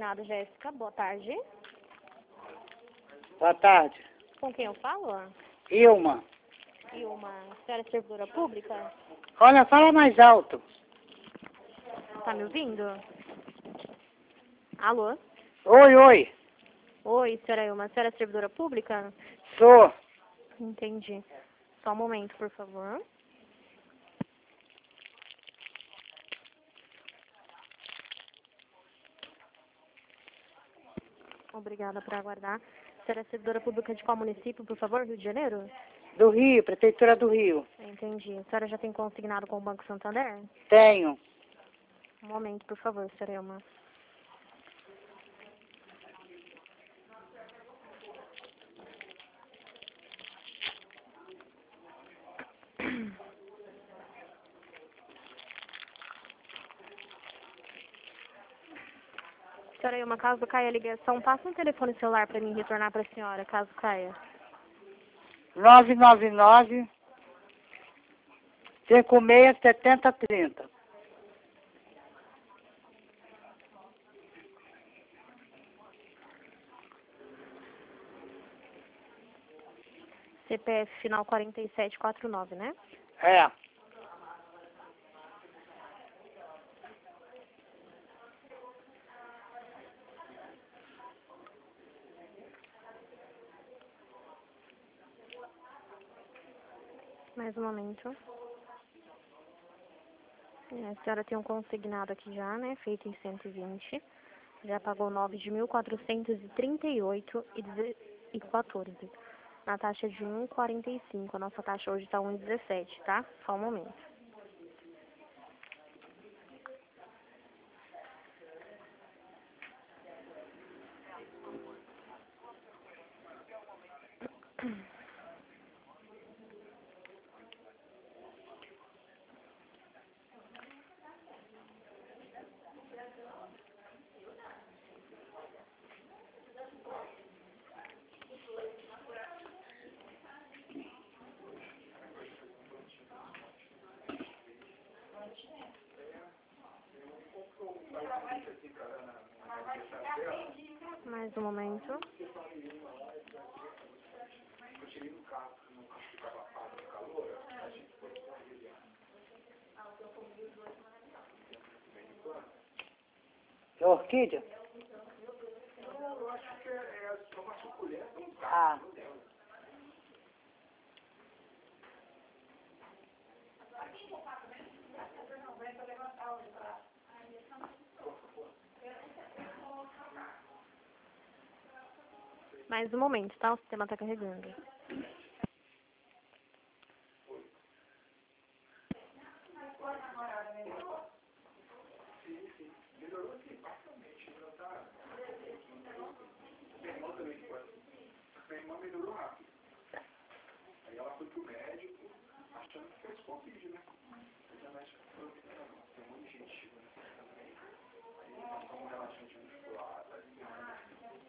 Obrigada, Jéssica. Boa tarde. Boa tarde. Com quem eu falo? Ilma. Ilma, senhora é servidora pública? Olha, fala mais alto. Tá me ouvindo? Alô? Oi, oi. Oi, senhora Ilma. A senhora é servidora pública? Sou. Entendi. Só um momento, por favor. Obrigada por aguardar. A senhora é servidora pública de qual município, por favor? Rio de Janeiro? Do Rio, Prefeitura do Rio. Entendi. A senhora já tem consignado com o Banco Santander? Tenho. Um momento, por favor, senhora Ilma. Senhora Ilma, caso caia a ligação, passa um telefone celular para mim retornar para a senhora, caso caia. 999 56 7030. CPF final 4749, né? É. Mais um momento. A senhora tem um consignado aqui já, né? Feito em 120. Já pagou 9 de 1.438 e 14. Na taxa de 1,45. A nossa taxa hoje está 1,17, tá? Só um momento. Mais um momento. É orquídea? Ah. Mais um momento, tá? O sistema tá carregando. Minha irmã melhorou rápido. Aí ela foi pro médico, achando que fosse Covid, né? Mas a médica falou que não, tem um objetivo, né? Também. Aí passou um relaxante muscular, tá liberando.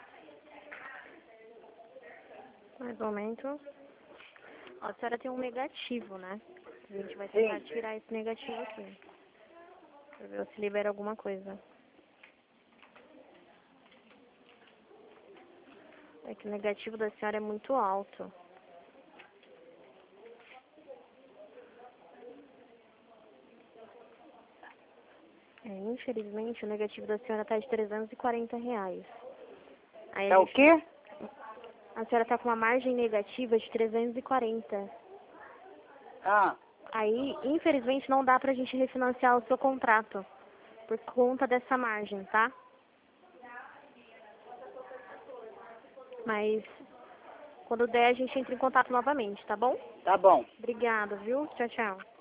Mais um momento. Ó, a senhora tem um negativo, né? A gente vai tentar tirar esse negativo aqui. Pra ver se libera alguma coisa. É que o negativo da senhora é muito alto. Infelizmente, o negativo da senhora tá de R$340. Aí É o quê? A senhora tá com uma margem negativa de 340. Ah. Aí, infelizmente, não dá pra gente refinanciar o seu contrato. Por conta dessa margem, tá? Mas, quando der, a gente entra em contato novamente, tá bom? Tá bom. Obrigada, viu? Tchau, tchau.